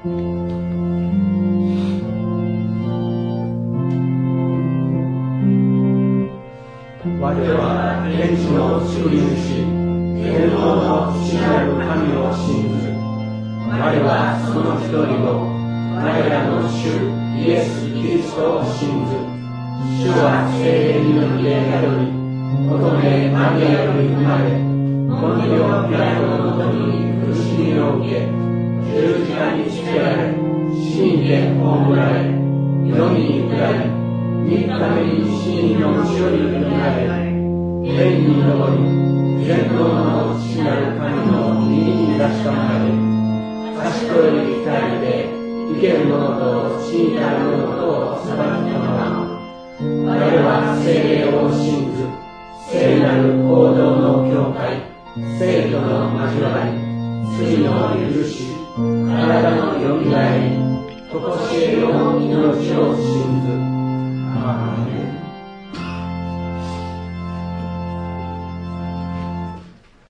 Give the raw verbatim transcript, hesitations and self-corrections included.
我は天地の主主、天皇の父なる神を信ずる。我はその一人を、我らの主イエス・キリストを信ずる。主は聖霊によって宿り、乙女マリアより生まれ、ポンテオ・ピラトのもとに苦しみを受け、十字架につけられ、死んで葬られ、世に下り、三日目に死人のうちよりよみがえられ、天に昇り、全能の父なる神の右に出したまで、賢い二人で生ける者と死にたる者とを裁きたまま、我は聖霊を信ず、聖なる行動の教会、聖女の交わり、罪の許し、体のよみがえり、とこしえよう